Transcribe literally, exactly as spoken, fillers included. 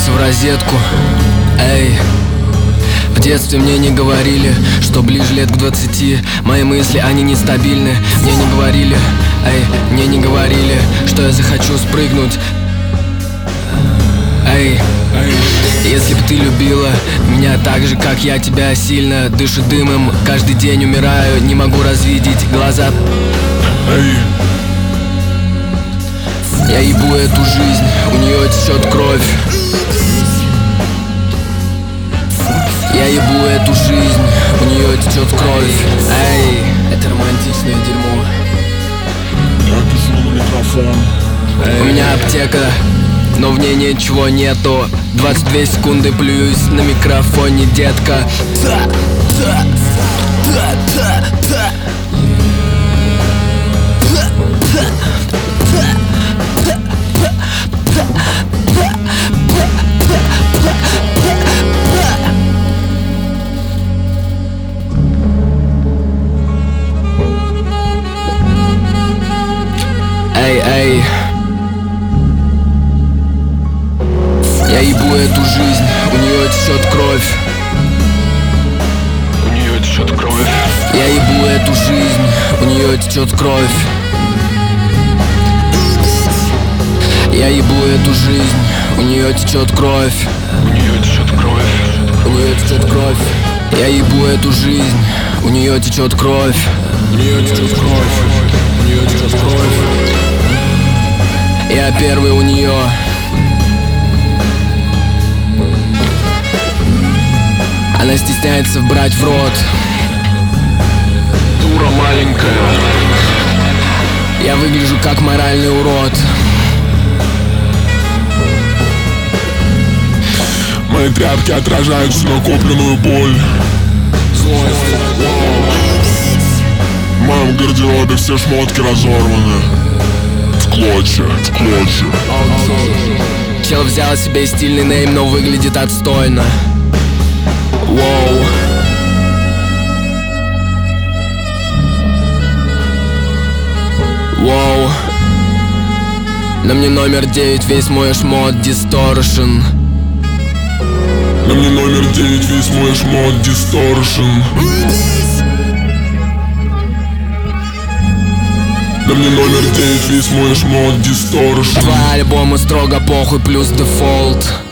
в розетку. Эй, в детстве мне не говорили, что ближе лет к двадцати мои мысли, они нестабильны. Мне не говорили, эй, мне не говорили, что я захочу спрыгнуть. Эй, если бы ты любила меня так же, как я тебя, сильно дышу дымом, каждый день умираю, не могу развидеть глаза. Эй, я ебу эту жизнь, у нее течет кровь. Я ебу эту жизнь, у нее течет кровь. Эй, это романтичное дерьмо. я пишу на микрофон. У меня аптека, но в ней ничего нету. Двадцать две секунды плююсь на микрофоне, детка. Та, та, та, та, та. Эй, эй, я ебу эту жизнь, у нее течет кровь. У нее течет кровь. Я ебу эту жизнь, у нее течет кровь. Я ебу эту жизнь, у нее течет кровь. У нее течет кровь. У нее течет кровь. Я ебу эту жизнь, у нее течет кровь. У нее течет кровь. У нее течет кровь. Я первый у нее. Она стесняется брать в рот. Дура маленькая. Я выгляжу как моральный урод. Мои тряпки отражают всю накопленную боль. Злость. В моем гардеробе все шмотки разорваны в клочья, в клочья. Чел взял себе стильный нейм, но выглядит отстойно. Воу. Воу. На мне номер девять, весь мой шмот distortion. На мне номер девять, весь мой шмот distortion. На мне номер девять, весь мой шмот distortion. По альбому строго похуй плюс дефолт.